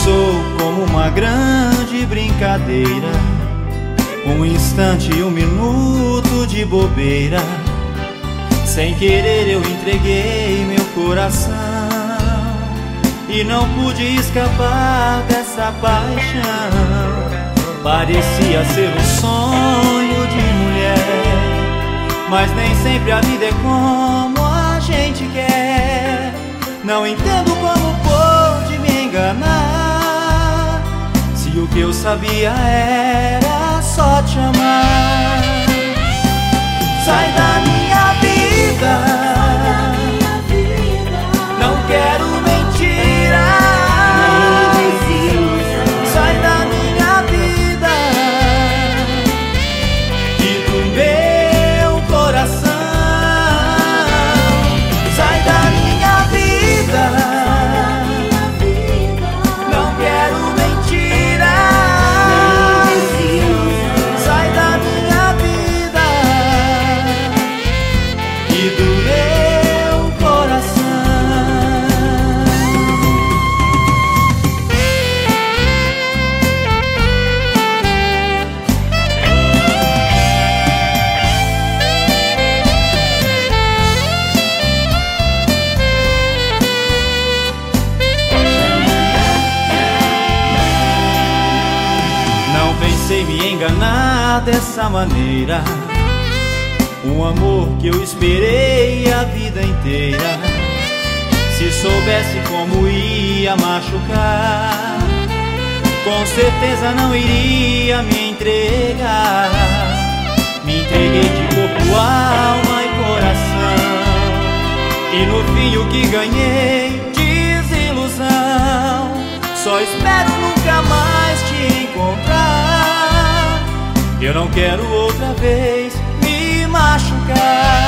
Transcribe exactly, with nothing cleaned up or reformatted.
Começou como uma grande brincadeira, um instante e um minuto de bobeira. Sem querer eu entreguei meu coração e não pude escapar dessa paixão. Parecia ser um sonho de mulher, mas nem sempre a vida é como a gente quer. Não entendo como pôde me enganar, se o que eu sabia era só te amar. Sai da minha vida, não quero mentira. Sai da minha vida e do meu coração. Sai da minha vida, não quero mentira. Sai da minha vida e do meu coração. Não pensei me enganar dessa maneira, um amor que eu esperei a vida inteira. Se soubesse como ia machucar, com certeza não iria me entregar. Me entreguei de corpo, alma e coração, e no fim o que ganhei? Desilusão. Só espero nunca mais te encontrar. Eu não quero outra vez me machucar.